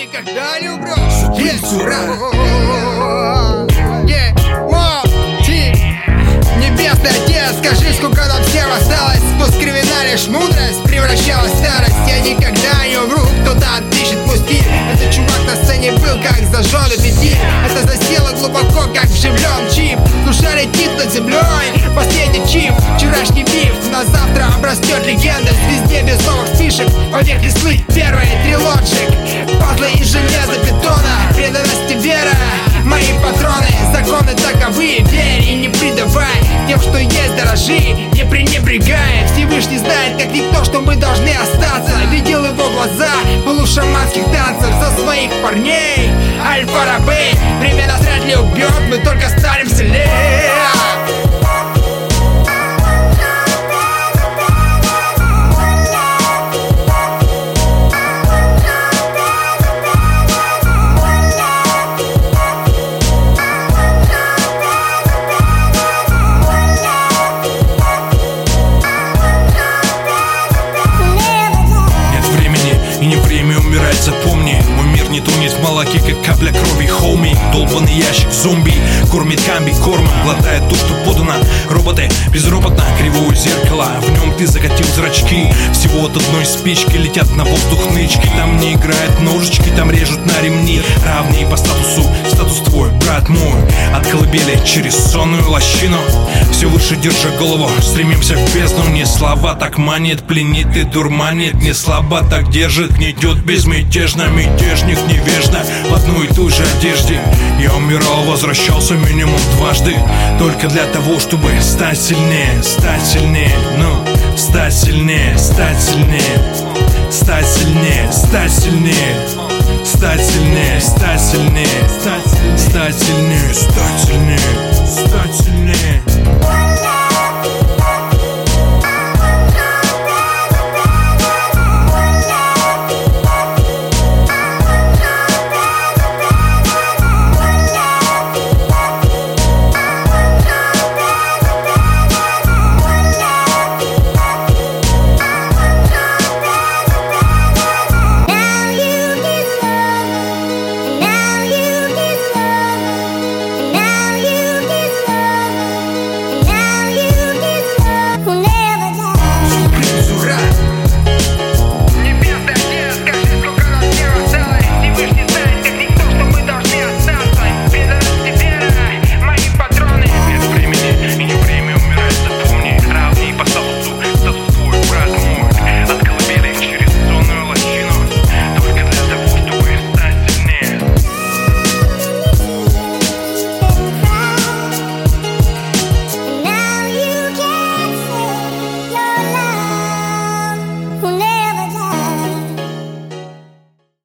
никогда не уброшу. Небесный Отец, скажи, сколько нам всем осталось. Пусть кривина лишь мудрость превращалась в старость. Я никогда не умру, кто-то отпишет мой стиль. Этот чувак на сцене был как зажженный фитиль. Это засело глубоко, как вживлен чип. Душа летит над землей, последний чип. Вчерашний биф, на завтра обрастет легенда. В звезде без новых фишек, поверх не слыть первый трилоджик. Пазлы из железа, бетона, преданность и вера. Мои патроны, законы таковы. Верь и не предавай тем, что есть, дорожи, не пренебрегая. Всевышний знает, как никто, что мы должны остаться. Видел его глаза полушаманских танцев за своих парней. Аль-Фараби, время нас вряд ли убьет, мы только станем сильнее. Запомни, мой мир не тонет в молоке, как капля крови, хоуми. Долбанный ящик зомби кормит камби кормом, глотает то, что подано. Роботы безропотно, кривое зеркало, в нем ты закатил зрачки. Всего от одной спички летят на воздух нычки. Там не играют ножички, там режут на ремни. Равные по статусу, статус твой, брат мой. От колыбели через сонную лощину, все выше держа голову, стремимся в бездну. Не слова так манит, пленит и дурманит. Не слабо так держит, гнетет безмятежно. Мятежник невежда в одной и той же одежде. Я умирал, возвращался минимум дважды, только для того, чтобы стать сильнее. Стать сильнее, ну, стать сильнее, стать сильнее. Стать сильнее, стать сильнее. Стать сильнее, стать сильнее. Стать сильнее, стать сильнее. Стать сильнее.